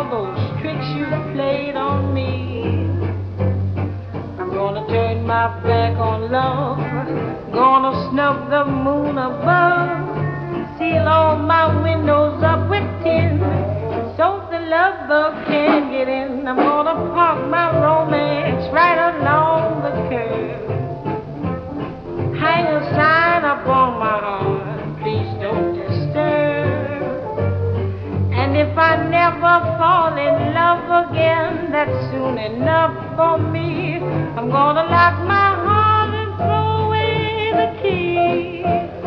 those tricks you played on me. I'm gonna turn my back on love, gonna snub the moon above, seal all my windows up with tin, so the love bug can't get in. I'm gonna park my romance right along the curb, hang a sign up on my heart, please don't disturb. And if I never fall in love again, that's soon enough for me. I'm gonna lock my heart and throw away the key.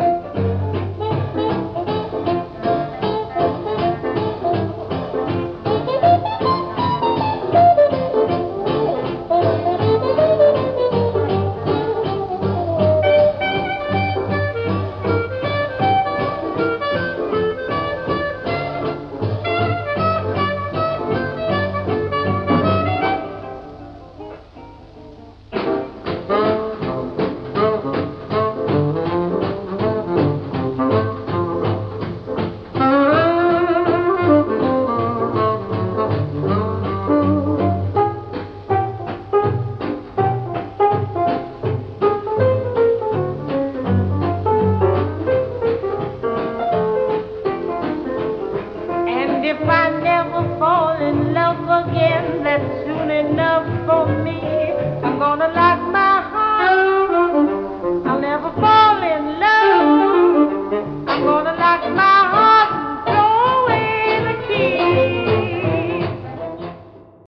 If I never fall in love again, that's soon enough for me. I'm gonna lock my heart, I'll never fall in love. I'm gonna lock my